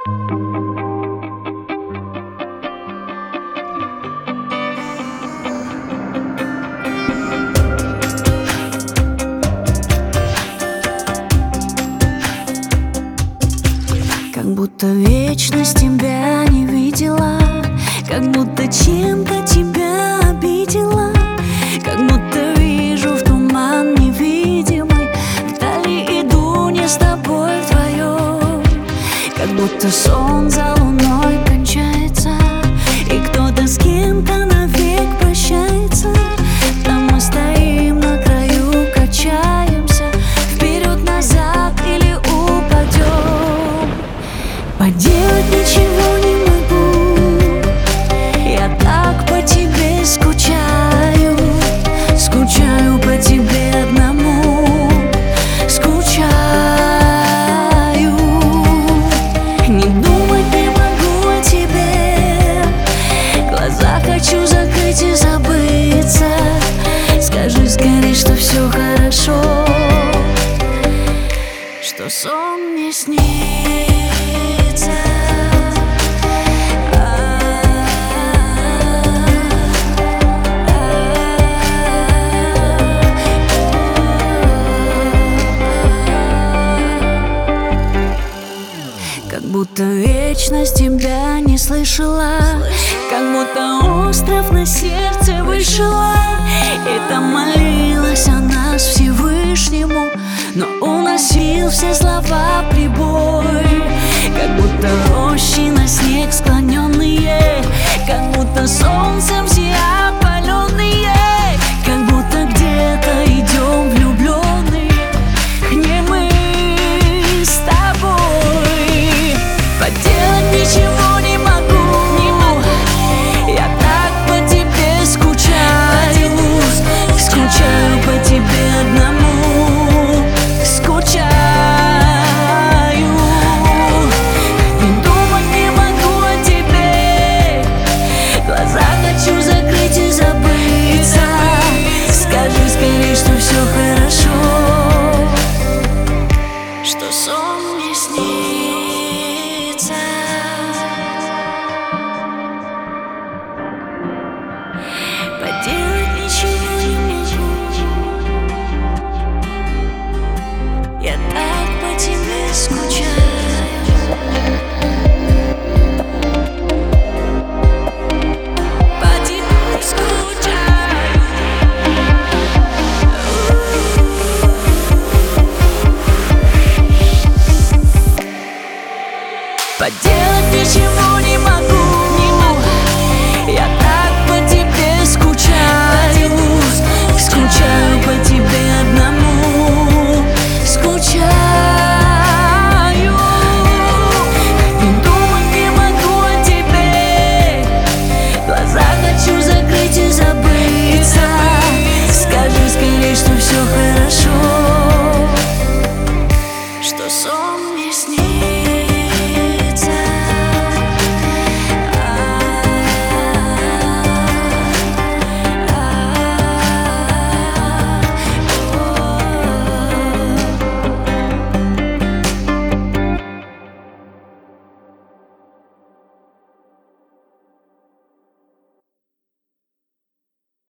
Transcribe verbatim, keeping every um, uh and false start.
Как будто вечность тебя не видела, как будто чем-то тебя обидела, как будто вижу в туман невидимый, вдали иду не с тобой вдвоем. Как будто сон за луной кончается, и кто-то с кем-то навек прощается. Там мы стоим на краю, качаемся вперед-назад или упадем. Поделать ничего не могу, я так по тебе скучаю, скучаю по тебе одному, скучаю. Не думать не могу о тебе, глаза хочу закрыть и забыться. Скажи скорей, что все хорошо, что сон мне снится. Как будто вечность тебя не слышала, как будто остров на сердце вышила, и там молилась о нас Всевышнему, но уносил все слова прибой. Как будто рощи на снег склоненные, как будто солнцем все опаленные, как будто где-то идем влюбленные, где мы с тобой. Поделать ничего не могу, не могу. Я так по тебе скучаю, скучаю по тебе одному, скучаю. Не думать не могу о тебе, глаза хочу закрыть и забыться. Скажи скорее, что все хорошо, что сон мне снится. Поделать ничего не могу, я так по тебе скучаю. По тебе скучаю. Поделать ничего не могу.